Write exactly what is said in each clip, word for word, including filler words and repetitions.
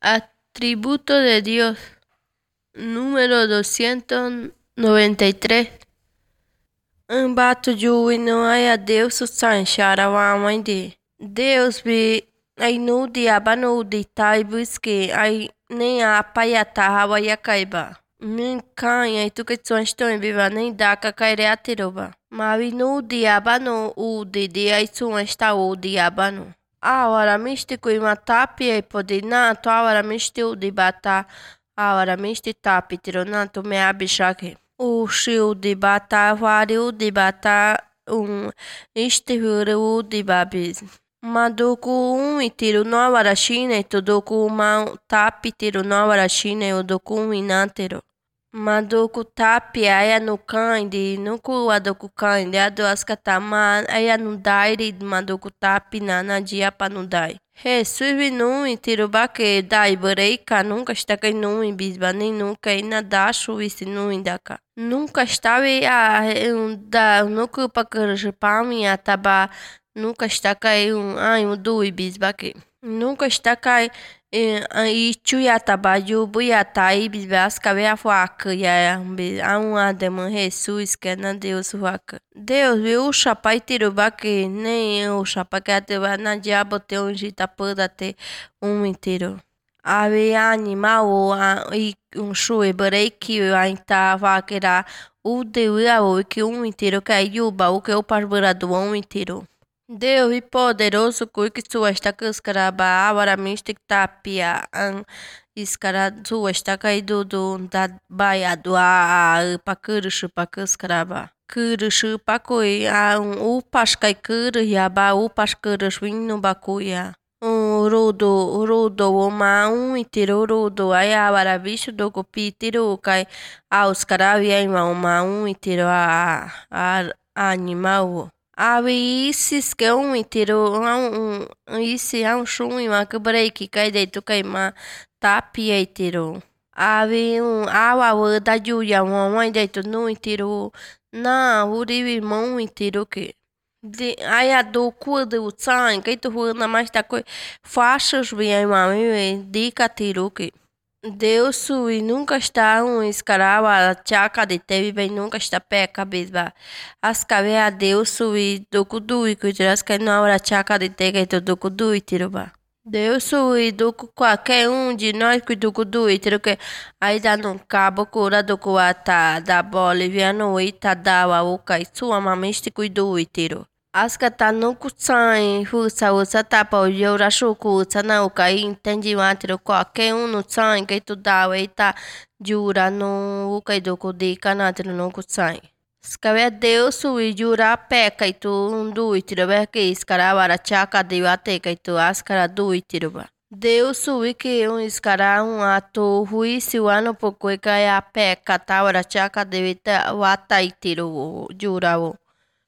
Atributo de Dios. Número doscientos noventa y tres. Ambato Jui não é a Deus o Sanchara wa mãe de Deus vi ai no diaba no di tai busque ai nem a paiata hawa ya kaiba. Min kan ai tu que tu estão viva nem da ka kaire atiroba. Mavi no diaba no u de de ai tu está o diaba no. Ahora místico e matapi e podinato ahora místico de bata ahora místico tapi tironato me abishake. O shiu de bata vario de bata um istihuru de babis. Madoku um e tiro no awarashine todoku uma tapi tiro no awarashine o doku um inantero. Madoku tapi aya no kandi nuku adoku kandi ado askatama aya no dairi madoku tapi na na dia panudai. He suivi nu e tiro baque dai bareika nunca está cai nu e bisba nem nunca e na dashu isi nu indaka. Nunca estava a um da nuku pakaraja pami ataba nunca está cai um ai um do e bisba que nunca está cai e chuya tabayu buyata e bisbas cabe a faca e a um ademã Jesus que é na Deus faca. Deus viu o chapai tiro baque nem o chapa que até na diabo tem um jita panda ter um inteiro. Ave animal e um chue barei que ainda vaquera o deu o que um inteiro que é yuba o que o parburado um inteiro. Deus e poderoso que sua está cascaraba agora mística tapia an iscara sua está caído do da baia do a pa curso pa cascaraba curso pa coi a um o pascai cur ya ba o pascurus vinho bacuia um rodo rodo uma um itiro rodo aí agora bicho do copi tiro cai a os caravia uma um itiro a a animal. Ave esses que um inteiro um um esse é um chum e uma quebrei que cai dentro cai uma tapia inteiro. Ave um awa da Julia uma mãe dentro no inteiro na uri mão inteiro que de aí a do cu do sangue que tu na mais da coi faixas bem mãe dica tiro que Deus e nunca está um escarava a chaca de teve bem nunca está pé cabeça as cabe a Deus e do kudu e que dirás que não hora chaca de tega e do kudu e tiroba Deus e do qualquer um de nós que do kudu e tiro que aí dá no cabo cura do coata da Bolívia no ita da o cai sua mamiste cuido e tiro Askata no kutsai fusa usa tapa o yora shuku sana o kai entendi matro qualquer um no tsai que tu dá eita jura no kai do kudi kanatro no kutsai. Skave Deus e jura peca e tu um do itiro que escaravara chaca de ate que tu askara do itiroba. Deus e que um escara um ato ruísse o ano pouco e cai a peca tawara chaca de wata itiro jura o.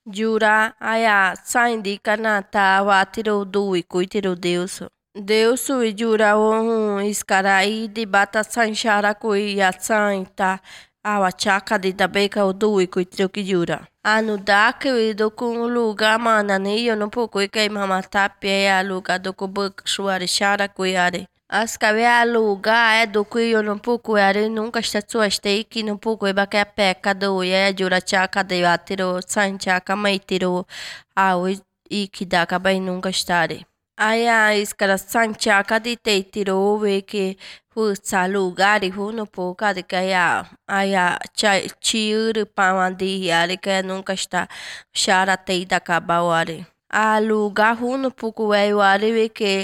Jura aya saindi kanata watiro do e cuitiro Deus. Deus e jura um escarai de bata sanchara coi a santa awa chaka de tabeca o do e cuitiro que jura. Anu da que eu do com lugar mana ne eu não pouco e que mamata pe a lugar do com buk suare chara coiare. As cabe a lugar é do que eu não pouco era nunca está sua steak não pouco é baque a peca do é jura chaca de atiro sanchaca maitiro a e que dá cabe nunca estarei. Aí a escara sanchaca de te tiro ve que fuça lugar e no pouco de que a aí a chiur para de are que nunca está chara te da cabauare. A lugar no pouco é o are que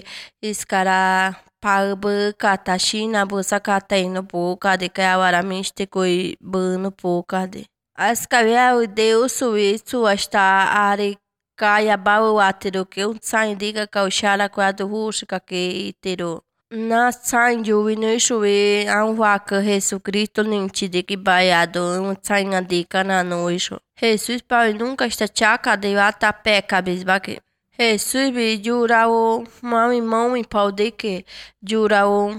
escara Pagba katashina busa katay no boca de que agora místico e bano boca de. As cabia o Deus isso está are caia bau atiro que um sai diga que o xara quadro rusca que tiro. Na sai de o início e a um vaca Jesus Cristo nem te de que baiado um sai na dica na noite. Jesus pai nunca está chaca de ata pé cabeça baque. Jesus be jura o mami mão e pau de que jura o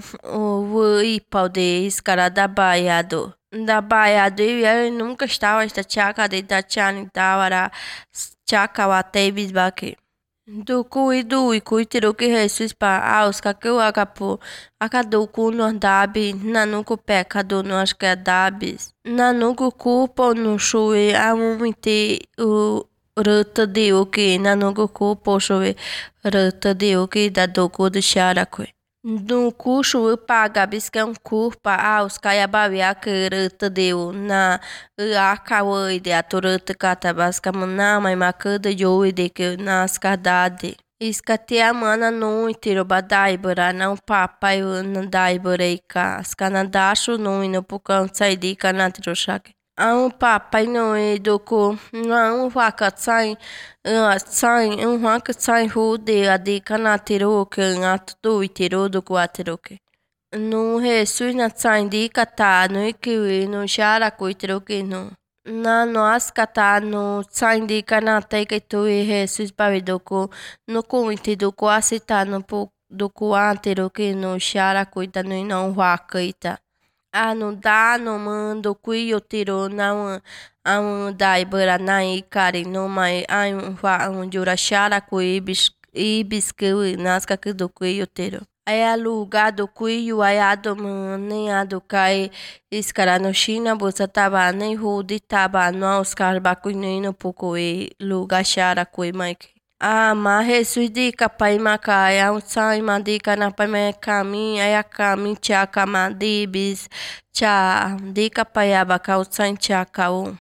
o e pau de escara da baiado da baiado e ele nunca estava esta chaca de da chani da para chaca o até bisbaque Duku i du i kuitiru ki Jesus pa aus ka keu akapu akaduku no dabi nanuku peka do no acho que é dabis nanuku kupo no shui a umite o rata de o que nanuku kupo shui rata de o que da doku do sharakui no kushu paga biskan kurpa aus kaya bawi akerata deu na akawa ide aturata kata baska mana mai makada yo ide que nas kadade iskate a mana no itiro badai bara não papai na dai bareika skanadashu no ino pukan saidi kanatiro shake ang papai no e doko não waka tsai tsai um waka tsai hu de ade kanatiro que ato do itiro do quatro que no Jesus na tsai di kata no ikiwi no shara ko itiro que no na nós kata no tsai di kanata que tu e Jesus para doko no ko itido ko asita no po do quatro que no shara ko ita no não waka ita ah, não dá, não mando, cuio tiro, não, um, dai, baranai, kari, não mai, ai, um, va, um, jurachara, cuibis, ibis, que, nasca, que do cuio tiro. Aí alugado cuio, aí ado, nem ado, cai, iscara no China, bolsa taba, nem rudi, taba, não, os caras, bacuinino, pouco, e, lugachara, cui, mike. Ah, mas Jesus dica pai macai, é um sai dica na pai me caminho, aí a caminho tia camadibis, tia dica pai abacau sai tia cau.